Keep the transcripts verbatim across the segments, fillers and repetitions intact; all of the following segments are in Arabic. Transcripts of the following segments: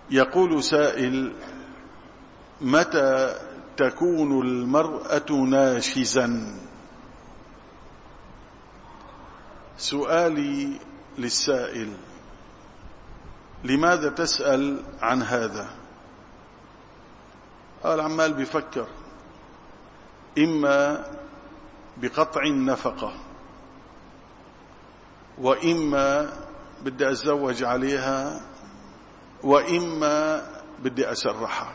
يقول سائل: متى تكون المرأة ناشزا؟ سؤالي للسائل: لماذا تسأل عن هذا؟ قال عمال بيفكر، إما بقطع النفقة، وإما بدي أتزوج عليها، وإما بدي أسرحها.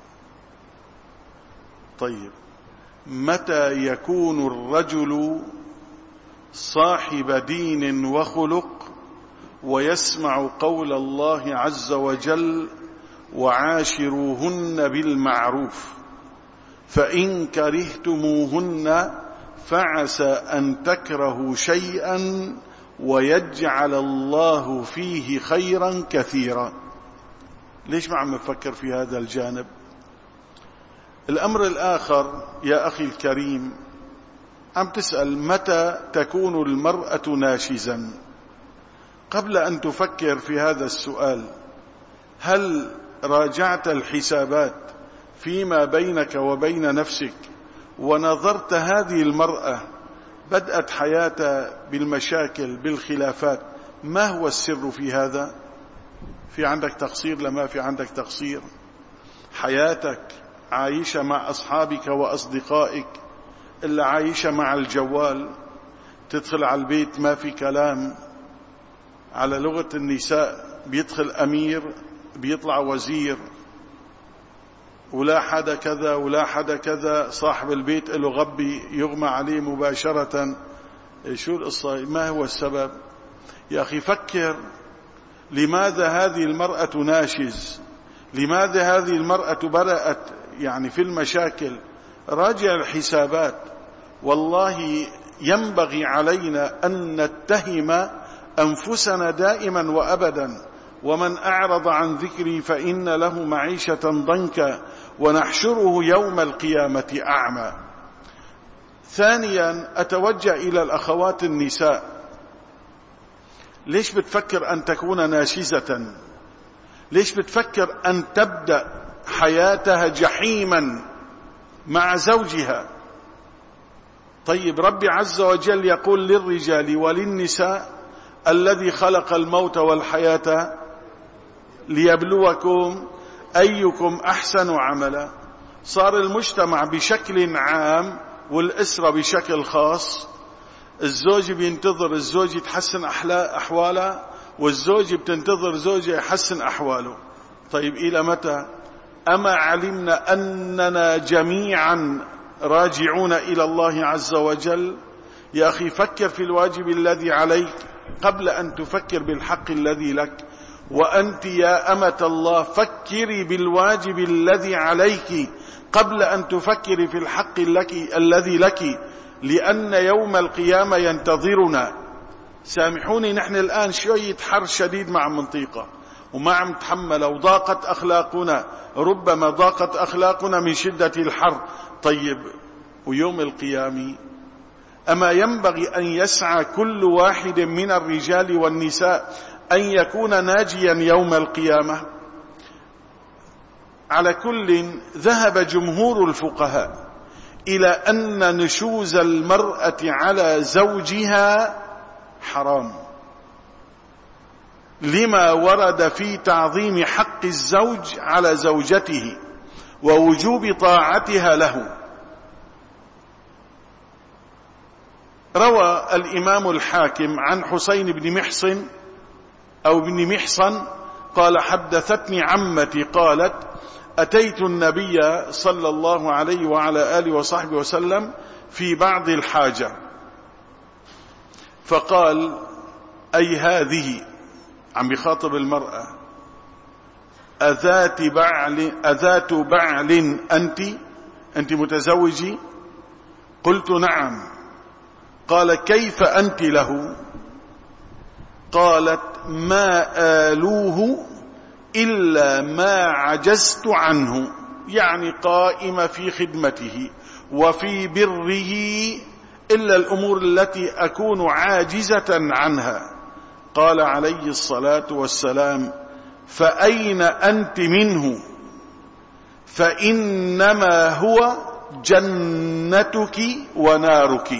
طيب، متى يكون الرجل صاحب دين وخلق ويسمع قول الله عز وجل: وعاشروهن بالمعروف فإن كرهتموهن فعسى أن تكرهوا شيئا ويجعل الله فيه خيرا كثيرا؟ ليش ما عم نفكر في هذا الجانب؟ الأمر الآخر يا أخي الكريم، عم تسأل متى تكون المرأة ناشزا. قبل أن تفكر في هذا السؤال، هل راجعت الحسابات فيما بينك وبين نفسك ونظرت هذه المرأة بدأت حياتها بالمشاكل بالخلافات؟ ما هو السر في هذا؟ في عندك تقصير؟ لما في عندك تقصير. حياتك عايشة مع أصحابك وأصدقائك، إلا عايشة مع الجوال، تدخل على البيت ما في كلام. على لغة النساء بيدخل أمير بيطلع وزير، ولا حدا كذا ولا حدا كذا، صاحب البيت له غبي يغمى عليه مباشرة. شو القصة؟ ما هو السبب؟ يا أخي فكر، لماذا هذه المرأة ناشز؟ لماذا هذه المرأة برأت يعني في المشاكل؟ راجع الحسابات. والله ينبغي علينا أن نتهم أنفسنا دائما وأبدا: ومن أعرض عن ذكري فإن له معيشة ضنكا ونحشره يوم القيامة أعمى. ثانيا، أتوجه إلى الأخوات النساء: ليش بتفكر أن تكون ناشزة؟ ليش بتفكر أن تبدأ حياتها جحيما مع زوجها؟ طيب، ربي عز وجل يقول للرجال وللنساء: الذي خلق الموت والحياة ليبلوكم أيكم أحسن عملا. صار المجتمع بشكل عام والأسرة بشكل خاص، الزوج بينتظر الزوج يتحسن أحواله، والزوج بتنتظر زوجه يحسن أحواله. طيب، إلى متى؟ أما علمنا أننا جميعا راجعون إلى الله عز وجل؟ يا أخي فكر في الواجب الذي عليك قبل أن تفكر بالحق الذي لك. وأنت يا أمة الله فكري بالواجب الذي عليك قبل أن تفكري في الحق لك الذي لك، لأن يوم القيامة ينتظرنا. سامحوني، نحن الآن شوية حر شديد مع منطقة وما عم نتحمل، وضاقت أخلاقنا، ربما ضاقت أخلاقنا من شدة الحر. طيب، ويوم القيامة أما ينبغي أن يسعى كل واحد من الرجال والنساء أن يكون ناجيا يوم القيامة؟ على كل، ذهب جمهور الفقهاء إلى أن نشوز المرأة على زوجها حرام، لما ورد في تعظيم حق الزوج على زوجته ووجوب طاعتها له. روى الإمام الحاكم عن حسين بن محصن أو بن محصن قال: حدثتني عمتي قالت: أتيت النبي صلى الله عليه وعلى آله وصحبه وسلم في بعض الحاجة، فقال: أي هذه، عم بيخاطب المرأة، أذات بعل أذات بعل أنت؟ أنت متزوجي؟ قلت: نعم. قال: كيف أنت له؟ قالت: ما آلوه إلا ما عجزت عنه، يعني قائمة في خدمته وفي بره إلا الأمور التي أكون عاجزة عنها. قال عليه الصلاة والسلام: فأين أنت منه؟ فإنما هو جنتك ونارك.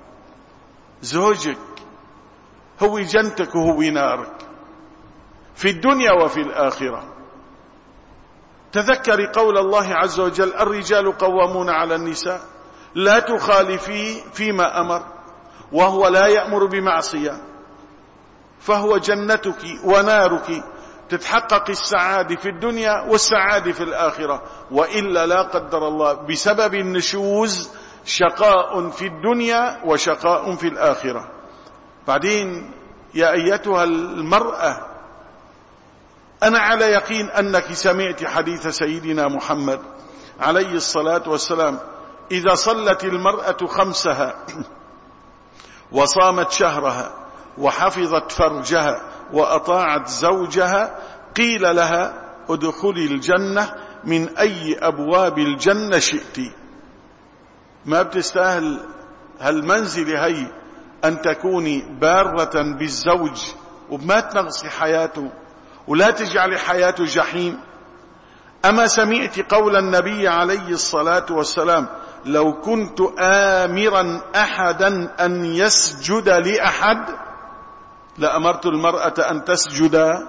زوجك هو جنتك وهو نارك في الدنيا وفي الآخرة. تذكري قول الله عز وجل: الرجال قوامون على النساء. لا تخالفي فيما أمر، وهو لا يأمر بمعصية، فهو جنتك ونارك. تتحقق السعادة في الدنيا والسعادة في الآخرة، وإلا لا قدر الله بسبب النشوز شقاء في الدنيا وشقاء في الآخرة. بعدين يا أيتها المرأة، أنا على يقين أنك سمعت حديث سيدنا محمد عليه الصلاة والسلام: إذا صلت المرأة خمسها وصامت شهرها وحفظت فرجها وأطاعت زوجها قيل لها: ادخلي الجنة من أي أبواب الجنة شئت. ما بتستاهل هالمنزل هي أن تكوني بارة بالزوج وما تنغصي حياته ولا تجعل حياته جحيم. أما سمعت قول النبي عليه الصلاة والسلام: لو كنت آمرا أحدا أن يسجد لأحد لأمرت المرأة أن تسجد.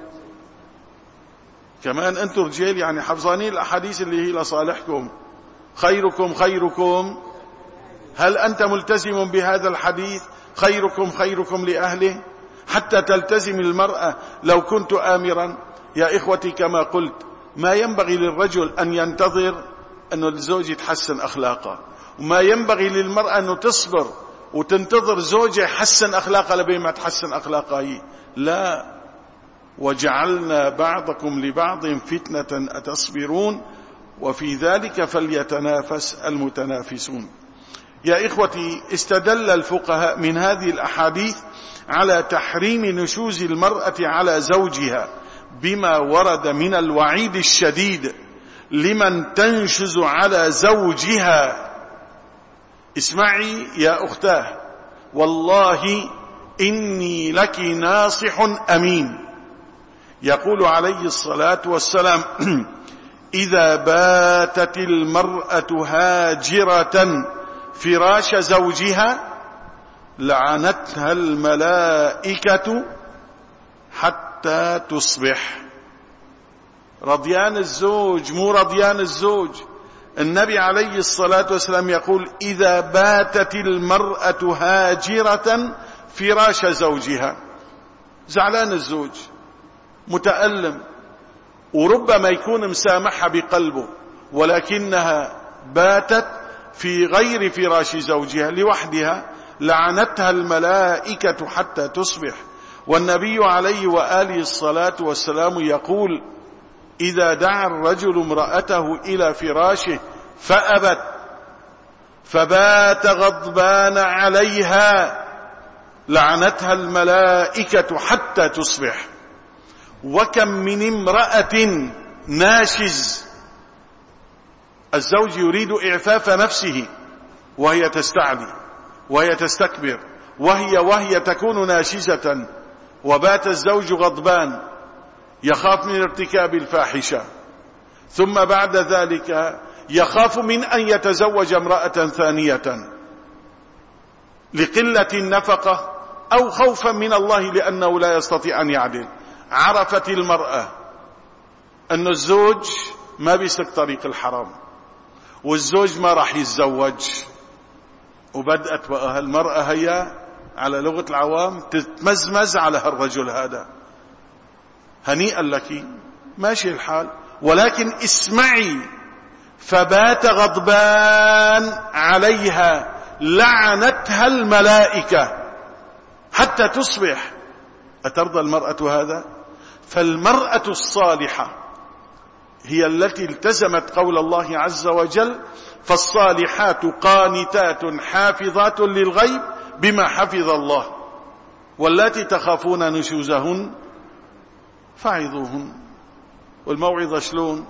كمان أنتم رجال يعني حفظانين الأحاديث اللي هي لصالحكم. خيركم خيركم، هل أنت ملتزم بهذا الحديث؟ خيركم خيركم لأهله، حتى تلتزم المرأة. لو كنت آمرا، يا إخوتي كما قلت، ما ينبغي للرجل أن ينتظر أن الزوج يتحسن أخلاقه، وما ينبغي للمرأة أن تصبر وتنتظر زوجها يحسن أخلاقه لبين ما تحسن أخلاقه هي. لا، وجعلنا بعضكم لبعض فتنة أتصبرون وفي ذلك فليتنافس المتنافسون. يا إخوتي، استدل الفقهاء من هذه الأحاديث على تحريم نشوز المرأة على زوجها بما ورد من الوعيد الشديد لمن تنشز على زوجها. اسمعي يا أختاه، والله إني لك ناصح أمين. يقول عليه الصلاة والسلام: إذا باتت المرأة هاجرة فراش زوجها لعنتها الملائكة حتى تصبح. رضيان الزوج مو رضيان الزوج. النبي عليه الصلاة والسلام يقول: إذا باتت المرأة هاجرة فراش زوجها. زعلان الزوج، متألم، وربما يكون مسامحها بقلبه، ولكنها باتت في غير فراش زوجها لوحدها، لعنتها الملائكة حتى تصبح. والنبي عليه وآله الصلاة والسلام يقول: إذا دعا الرجل امرأته إلى فراشه فأبت فبات غضبان عليها لعنتها الملائكة حتى تصبح. وكم من امرأة ناشز، الزوج يريد إعفاف نفسه وهي تستعلي وهي تستكبر، وهي وهي تكون ناشزة، وبات الزوج غضبان يخاف من ارتكاب الفاحشة، ثم بعد ذلك يخاف من أن يتزوج امرأة ثانية لقلة النفقة أو خوفا من الله لأنه لا يستطيع أن يعدل. عرفت المرأة أن الزوج ما بيسلك طريق الحرام والزوج ما راح يتزوج، وبدأت بقى المرأة هي على لغة العوام تتمزمز على هالرجل هذا. هنيئا لك، ماشي الحال، ولكن اسمعي: فبات غضبان عليها لعنتها الملائكة حتى تصبح. أترضى المرأة هذا؟ فالمرأة الصالحة هي التي التزمت قول الله عز وجل: فالصالحات قانتات حافظات للغيب بما حفظ الله، واللاتي تخافون نشوزهن فعظوهن. والموعظة شلون؟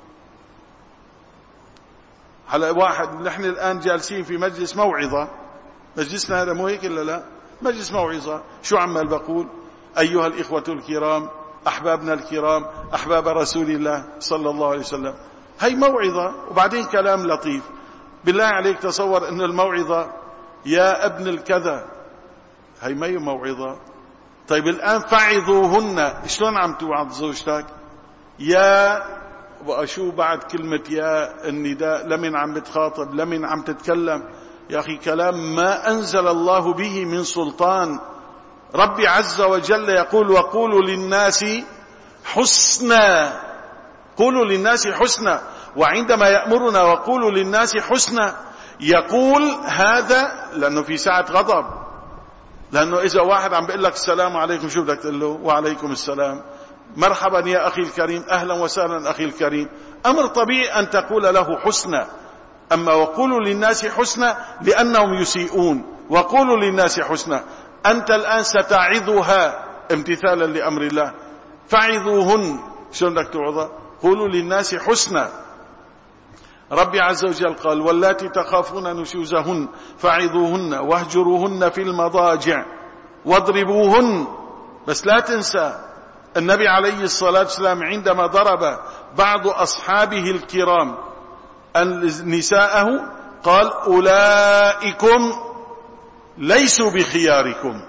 على واحد، نحن الآن جالسين في مجلس موعظة، مجلسنا هذا مو هيك إلا لا؟ مجلس موعظة. شو عمال بقول؟ أيها الإخوة الكرام، أحبابنا الكرام، أحباب رسول الله صلى الله عليه وسلم. هي موعظة وبعدين كلام لطيف. بالله عليك تصور أن الموعظة يا ابن الكذا، هي ما هي موعظة. طيب الآن فعظوهن، شلون عم توعظ زوجتك؟ يا وأشو بعد كلمة يا النداء، لمن عم بتخاطب، لمن عم تتكلم؟ يا أخي كلام ما أنزل الله به من سلطان. ربي عز وجل يقول وقولوا للناس حسنا، قولوا للناس حسنا. وعندما يأمرنا وقولوا للناس حسنا يقول هذا لأنه في ساعة غضب، لأنه إذا واحد عم بيقول لك السلام عليكم شو بدك تقول له؟ وعليكم السلام، مرحبا يا أخي الكريم، أهلا وسهلا أخي الكريم، أمر طبيعي أن تقول له حسنا. أما وقولوا للناس حسنا لأنهم يسيئون، وقولوا للناس حسنا. أنت الآن ستعظها امتثالا لأمر الله، فعظوهن، شلون بدك توعظها؟ قولوا للناس حسنا. ربي عز وجل قال واللاتي تخافون نشوزهن فعظوهن واهجروهن في المضاجع واضربوهن. بس لا تنسى النبي عليه الصلاة والسلام عندما ضرب بعض أصحابه الكرام نساءه قال أولئكم ليسوا بخياركم.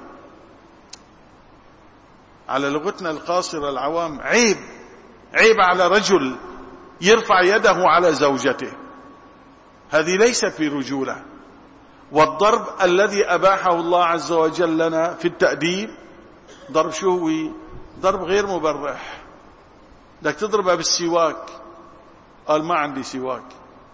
على لغتنا القاصرة العوام عيب، عيب على رجل يرفع يده على زوجته، هذه ليست برجولة. والضرب الذي أباحه الله عز وجل لنا في التأديب ضرب شو هو؟ ضرب غير مبرح. بدك تضربها بالسواك، قال ما عندي سواك.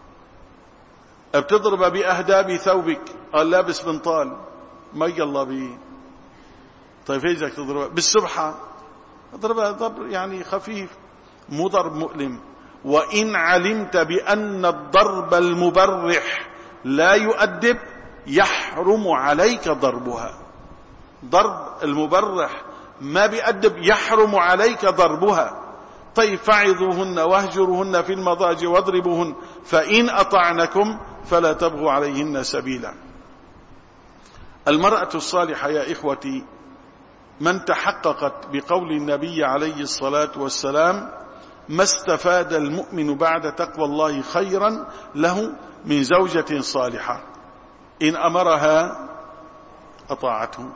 بتضربها بأهداب ثوبك، قال لابس بنطال، ما يلا بيه. طيب ايش بدك تضربها؟ بالسبحة، اضربها ضرب يعني خفيف، مو ضرب مؤلم. وإن علمت بأن الضرب المبرح لا يؤدب يحرم عليك ضربها. ضرب المبرح ما بيأدب، يحرم عليك ضربها. طيب فعظوهن واهجروهن في المضاجع واضربوهن فإن أطعنكم فلا تبغوا عليهن سبيلا. المرأة الصالحة يا إخوتي من تحققت بقول النبي عليه الصلاة والسلام ما استفاد المؤمن بعد تقوى الله خيرا له من زوجة صالحة إن أمرها أطاعته.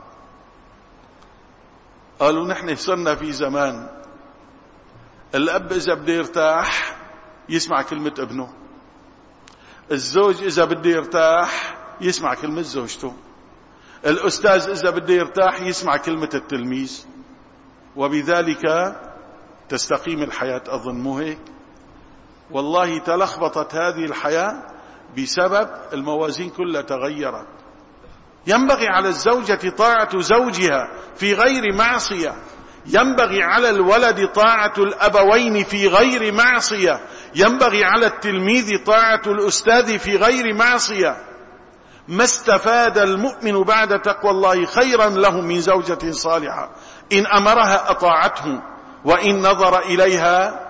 قالوا نحن صرنا في زمان الأب إذا بده يرتاح يسمع كلمة ابنه، الزوج إذا بده يرتاح يسمع كلمة زوجته، الأستاذ إذا بده يرتاح يسمع كلمة التلميذ، وبذلك تستقيم الحياة. أظن مو هيك؟ والله تلخبطت هذه الحياة بسبب الموازين كلها تغيرت. ينبغي على الزوجة طاعة زوجها في غير معصية، ينبغي على الولد طاعة الأبوين في غير معصية، ينبغي على التلميذ طاعة الأستاذ في غير معصية. ما استفاد المؤمن بعد تقوى الله خيرا له من زوجة صالحة إن أمرها أطاعته وإن نظر إليها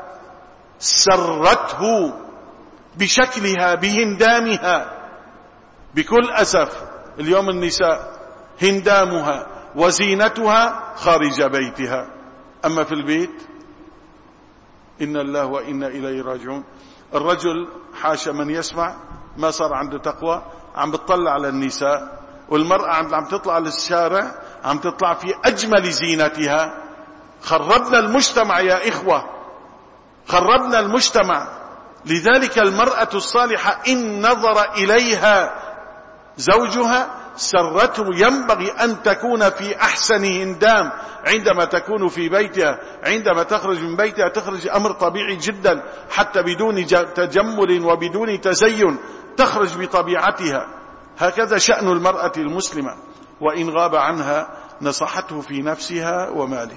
سرته بشكلها بهندامها. بكل أسف اليوم النساء هندامها وزينتها خارج بيتها، أما في البيت إن الله وإنا إليه راجعون. الرجل حاشا من يسمع ما صار عنده تقوى، عم بتطلع على النساء، والمرأة عم تطلع للشارع عم تطلع في أجمل زينتها. خربنا المجتمع يا إخوة، خربنا المجتمع. لذلك المرأة الصالحة إن نظر إليها زوجها سرته، ينبغي أن تكون في أحسن هندام عندما تكون في بيتها. عندما تخرج من بيتها تخرج أمر طبيعي جدا، حتى بدون تجمل وبدون تزين تخرج بطبيعتها. هكذا شأن المرأة المسلمة، وإن غاب عنها نصحته في نفسها وماله.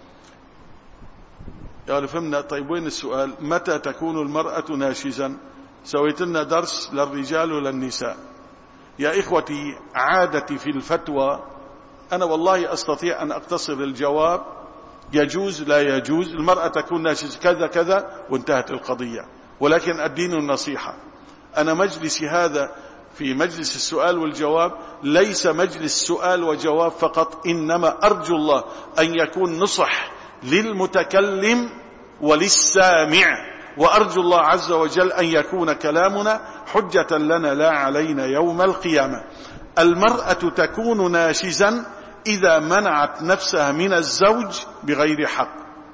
يا فهمنا. طيب وين السؤال؟ متى تكون المرأة ناشزا؟ سويت لنا درس للرجال وللنساء. يا إخوتي عادتي في الفتوى أنا والله أستطيع أن أقتصر الجواب يجوز لا يجوز، المرأة تكون ناشز كذا كذا وانتهت القضية، ولكن الدين النصيحة. أنا مجلسي هذا في مجلس السؤال والجواب ليس مجلس سؤال وجواب فقط، إنما أرجو الله أن يكون نصح للمتكلم وللسامع، وأرجو الله عز وجل أن يكون كلامنا حجة لنا لا علينا يوم القيامة. المرأة تكون ناشزا إذا منعت نفسها من الزوج بغير حق،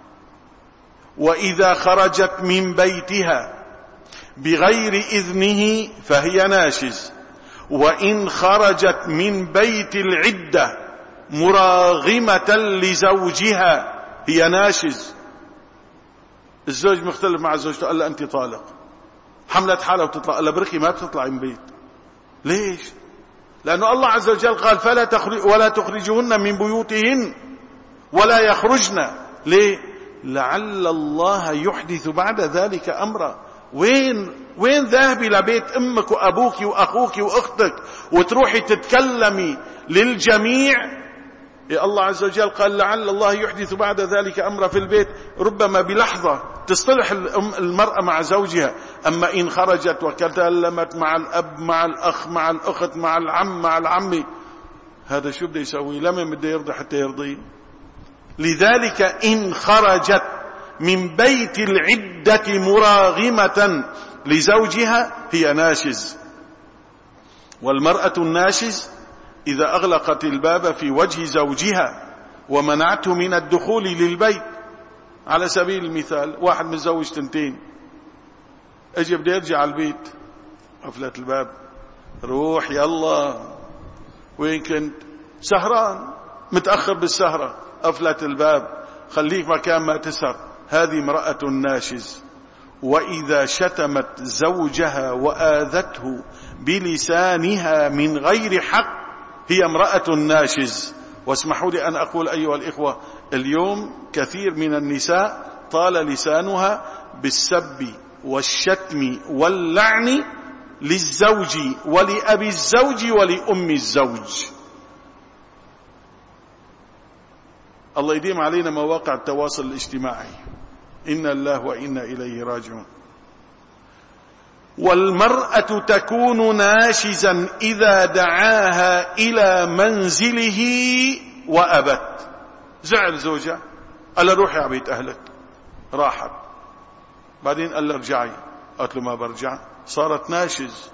وإذا خرجت من بيتها بغير إذنه فهي ناشز، وإن خرجت من بيت العدة مراغمة لزوجها هي ناشز. الزوج مختلف مع زوجته، قال له أنت طالق، حملت حالة وتطلع، قال له بركي ما بتطلع من بيت. ليش؟ لأنه الله عز وجل قال فلا تخرج ولا تخرجهن من بيوتهن ولا يخرجن. ليه؟ لعل الله يحدث بعد ذلك أمرا. وين وين ذهبي لبيت أمك وأبوك وأخوك وأختك وتروحي تتكلمي للجميع؟ يا الله عز وجل قال لعل الله يحدث بعد ذلك أمرا في البيت، ربما بلحظة تصطلح المرأة مع زوجها. أما إن خرجت وتكلمت مع الأب مع الأخ مع الأخت مع العم مع العمي، هذا شو بده يسوي؟ لمن بده يرضي حتى يرضيه؟ لذلك إن خرجت من بيت العدة مراغمة لزوجها هي ناشز. والمرأة الناشز إذا أغلقت الباب في وجه زوجها ومنعته من الدخول للبيت. على سبيل المثال، واحد متزوج تنتين، اجي بده يرجع على البيت، قفلت الباب، روح يلا، وين كنت؟ سهران، متأخر بالسهرة، قفلت الباب، خليك مكان ما تسهر. هذه امرأة ناشز. وإذا شتمت زوجها وآذته بلسانها من غير حق هي امرأة ناشز. واسمحوا لي أن أقول أيها الإخوة، اليوم كثير من النساء طال لسانها بالسب والشتم واللعن للزوج ولأبي الزوج ولأم الزوج. الله يديم علينا مواقع التواصل الاجتماعي، إنا الله وإنا إليه راجعون. والمرأة تكون ناشزا إذا دعاها إلى منزله وأبت. زعل زوجها، قال له روحي على بيت أهلك، راحت، بعدين قال له ارجعي، قالت له ما برجع، صارت ناشز.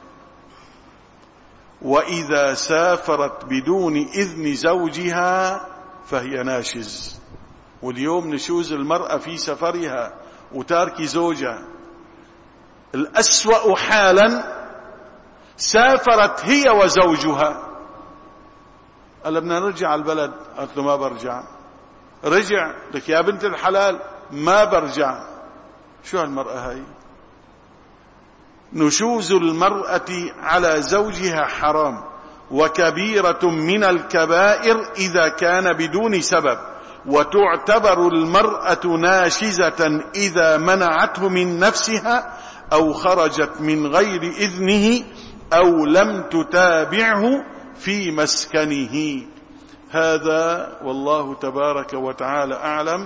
وإذا سافرت بدون إذن زوجها فهي ناشز. واليوم نشوز المرأة في سفرها وتارك زوجها. الأسوأ حالا سافرت هي وزوجها، قال بدنا نرجع على البلد، قالت له ما برجع. رجع، لك يا بنت الحلال ما برجع. شو هالمرأة هاي؟ نشوز المرأة على زوجها حرام، وكبيرة من الكبائر إذا كان بدون سبب. وتعتبر المرأة ناشزة إذا منعته من نفسها أو خرجت من غير إذنه أو لم تتابعه في مسكنه. هذا والله تبارك وتعالى أعلم.